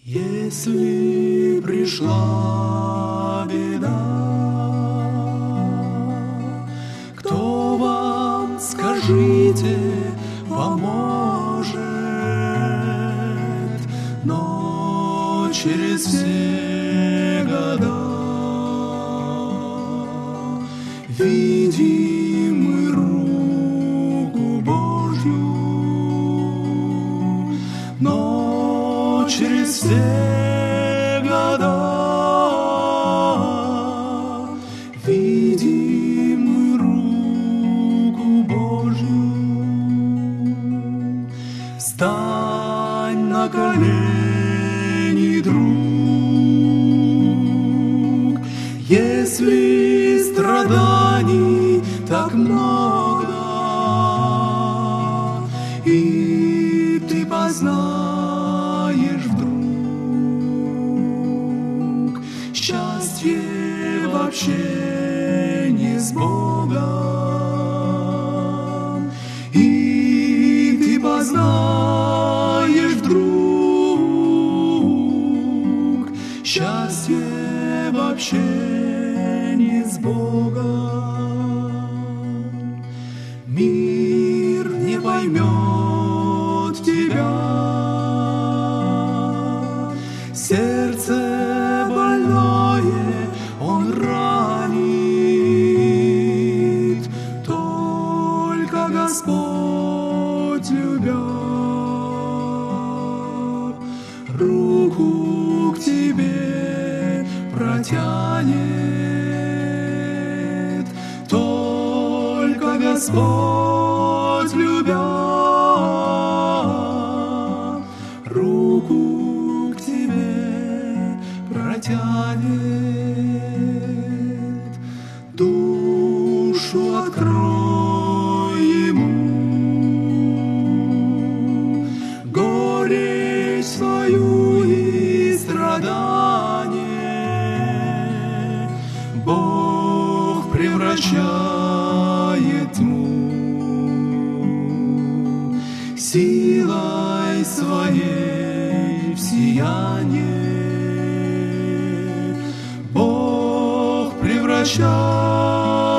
Если пришла беда, кто вам, скажите, поможет? Но через все года видим мы руку Божью, но через все года видим мы руку Божью. Встань на колени, друг, если страданий так много, и ты познаешь вдруг счастье в общении с Богом, и ты познаешь вдруг счастье в общении с Богом. Мир не поймет тебя, сердце больное он ранит, только Господь, любя, руку к тебе протянет, только Господь, любя, руку к тебе протянет. Душу открой ему, горечь свою и страдание Бог превращает тьму силой своей в сияние. Бог превращает